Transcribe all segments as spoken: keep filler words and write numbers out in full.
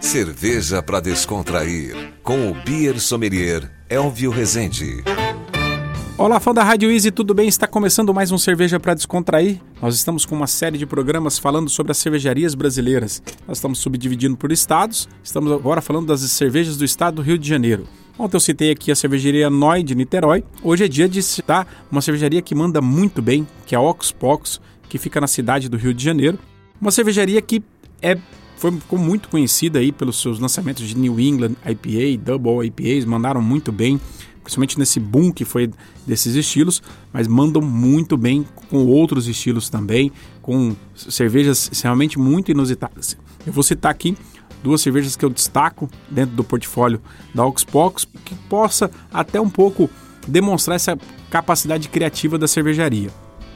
Cerveja para descontrair, com o Beer Sommelier Elvio Rezende. Olá, fã da Rádio Easy, tudo bem? Está começando mais um Cerveja para Descontrair. Nós estamos com uma série de programas falando sobre as cervejarias brasileiras. Nós estamos subdividindo por estados, estamos agora falando das cervejas do estado do Rio de Janeiro. Ontem eu citei aqui a cervejaria Noi de Niterói. Hoje é dia de citar uma cervejaria que manda muito bem, que é a Ocos Pocos, que fica na cidade do Rio de Janeiro. Uma cervejaria que é... Foi, ficou muito conhecida aí pelos seus lançamentos de New England I P A, Double I P As, mandaram muito bem, principalmente nesse boom que foi desses estilos, mas mandam muito bem com outros estilos também, com cervejas realmente muito inusitadas. Eu vou citar aqui duas cervejas que eu destaco dentro do portfólio da Ocos Pocos, que possa até um pouco demonstrar essa capacidade criativa da cervejaria.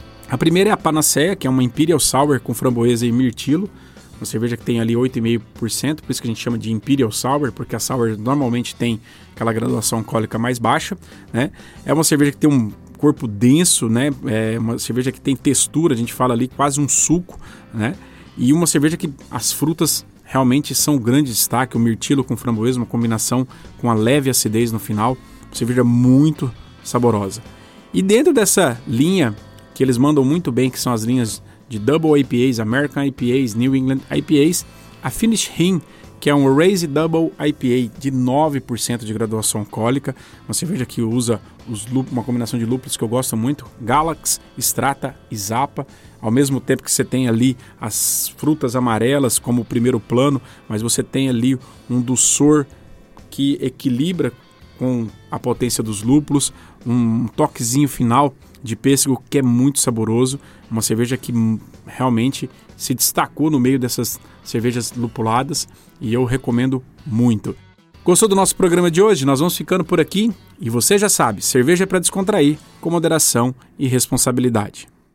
A primeira é a Panacea, que é uma Imperial Sour com framboesa e mirtilo, uma cerveja que tem ali oito vírgula cinco por cento, por isso que a gente chama de Imperial Sour, porque a Sour normalmente tem aquela graduação alcoólica mais baixa, né? É uma cerveja que tem um corpo denso, né? É uma cerveja que tem textura, a gente fala ali quase um suco, né? E uma cerveja que as frutas realmente são um grande destaque, o mirtilo com framboesa, uma combinação com a leve acidez no final, uma cerveja muito saborosa. E dentro dessa linha que eles mandam muito bem, que são as linhas de Double I P As, American I P As, New England I P As, a Finish Him, que é um Raise Double I P A de nove por cento de graduação alcoólica, uma cerveja que usa os lúpulos, uma combinação de lúpulos que eu gosto muito, Galax, Strata e Zappa, ao mesmo tempo que você tem ali as frutas amarelas como o primeiro plano, mas você tem ali um dulçor que equilibra com a potência dos lúpulos, um toquezinho final de pêssego que é muito saboroso, uma cerveja que realmente se destacou no meio dessas cervejas lupuladas e eu recomendo muito. Gostou do nosso programa de hoje? Nós vamos ficando por aqui e você já sabe, cerveja é para descontrair, com moderação e responsabilidade.